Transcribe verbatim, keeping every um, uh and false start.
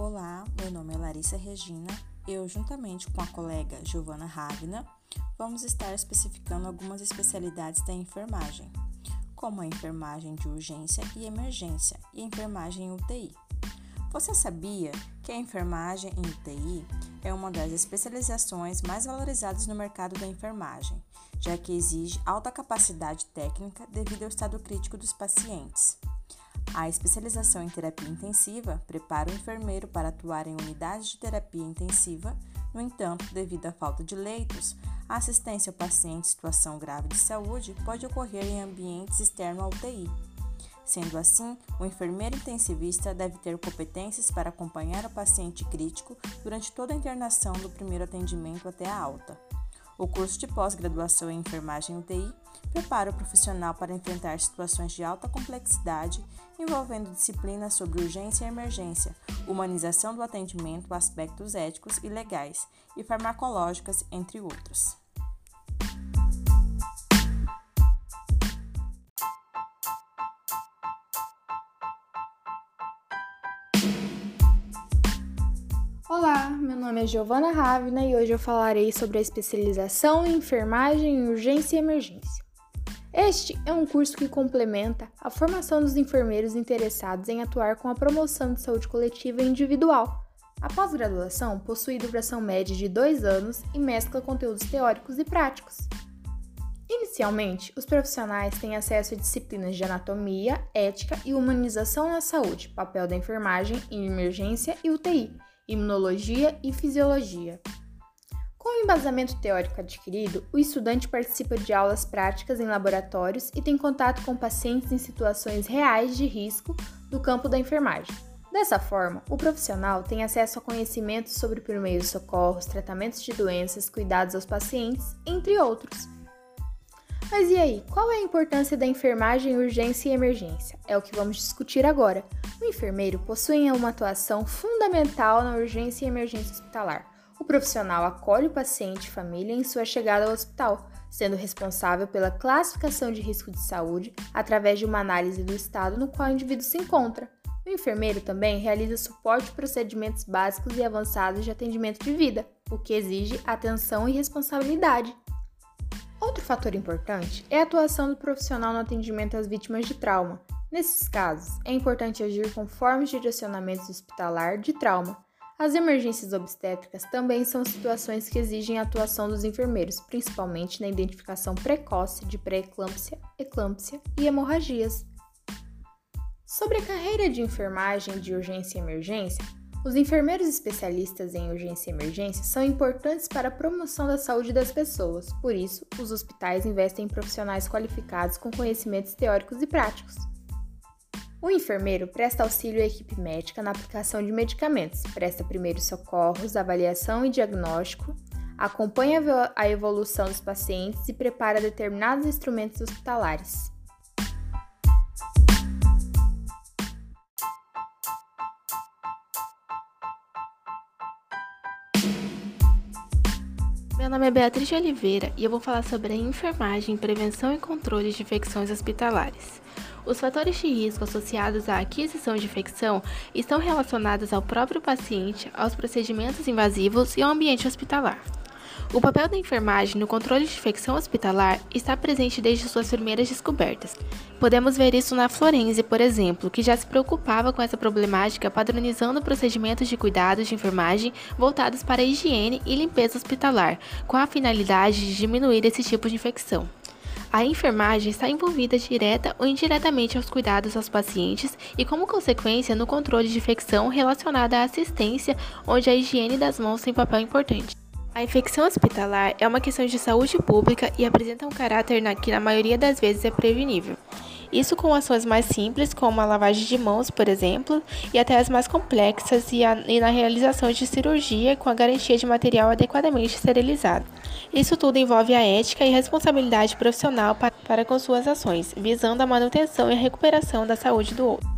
Olá, meu nome é Larissa Regina. Eu, juntamente com a colega Giovana Ravina, vamos estar especificando algumas especialidades da enfermagem, como a enfermagem de urgência e emergência e a enfermagem em U T I. Você sabia que a enfermagem em U T I é uma das especializações mais valorizadas no mercado da enfermagem, já que exige alta capacidade técnica devido ao estado crítico dos pacientes. A especialização em terapia intensiva prepara o enfermeiro para atuar em unidades de terapia intensiva. No entanto, devido à falta de leitos, a assistência ao paciente em situação grave de saúde pode ocorrer em ambientes externos à U T I. Sendo assim, o enfermeiro intensivista deve ter competências para acompanhar o paciente crítico durante toda a internação do primeiro atendimento até a alta. O curso de pós-graduação em enfermagem U T I prepara o profissional para enfrentar situações de alta complexidade, envolvendo disciplinas sobre urgência e emergência, humanização do atendimento, aspectos éticos e legais e farmacológicos, entre outros. Olá, meu nome é Giovana Ravina e hoje eu falarei sobre a especialização em enfermagem em urgência e emergência. Este é um curso que complementa a formação dos enfermeiros interessados em atuar com a promoção de saúde coletiva e individual. A pós-graduação possui duração média de dois anos e mescla conteúdos teóricos e práticos. Inicialmente, os profissionais têm acesso a disciplinas de anatomia, ética e humanização na saúde, papel da enfermagem em emergência e U T I, imunologia e fisiologia. Com o embasamento teórico adquirido, o estudante participa de aulas práticas em laboratórios e tem contato com pacientes em situações reais de risco do campo da enfermagem. Dessa forma, o profissional tem acesso a conhecimentos sobre primeiros socorros, tratamentos de doenças, cuidados aos pacientes, entre outros. Mas e aí, qual é a importância da enfermagem em urgência e emergência? É o que vamos discutir agora. O enfermeiro possui uma atuação fundamental na urgência e emergência hospitalar. O profissional acolhe o paciente e família em sua chegada ao hospital, sendo responsável pela classificação de risco de saúde através de uma análise do estado no qual o indivíduo se encontra. O enfermeiro também realiza suporte a procedimentos básicos e avançados de atendimento de vida, o que exige atenção e responsabilidade. Outro fator importante é a atuação do profissional no atendimento às vítimas de trauma. Nesses casos, é importante agir conforme os direcionamentos hospitalar de trauma. As emergências obstétricas também são situações que exigem a atuação dos enfermeiros, principalmente na identificação precoce de pré-eclâmpsia, eclâmpsia e hemorragias. Sobre a carreira de enfermagem de urgência e emergência, os enfermeiros especialistas em urgência e emergência são importantes para a promoção da saúde das pessoas, por isso, os hospitais investem em profissionais qualificados com conhecimentos teóricos e práticos. O enfermeiro presta auxílio à equipe médica na aplicação de medicamentos, presta primeiros socorros, avaliação e diagnóstico, acompanha a evolução dos pacientes e prepara determinados instrumentos hospitalares. Meu nome é Beatriz de Oliveira e eu vou falar sobre a enfermagem, prevenção e controle de infecções hospitalares. Os fatores de risco associados à aquisição de infecção estão relacionados ao próprio paciente, aos procedimentos invasivos e ao ambiente hospitalar. O papel da enfermagem no controle de infecção hospitalar está presente desde suas primeiras descobertas. Podemos ver isso na Florense, por exemplo, que já se preocupava com essa problemática padronizando procedimentos de cuidados de enfermagem voltados para a higiene e limpeza hospitalar, com a finalidade de diminuir esse tipo de infecção. A enfermagem está envolvida direta ou indiretamente aos cuidados aos pacientes e, como consequência, no controle de infecção relacionada à assistência, onde a higiene das mãos tem papel importante. A infecção hospitalar é uma questão de saúde pública e apresenta um caráter na, que na maioria das vezes é prevenível. Isso com ações mais simples, como a lavagem de mãos, por exemplo, e até as mais complexas e, a, e na realização de cirurgia com a garantia de material adequadamente esterilizado. Isso tudo envolve a ética e responsabilidade profissional para, para com suas ações, visando a manutenção e a recuperação da saúde do outro.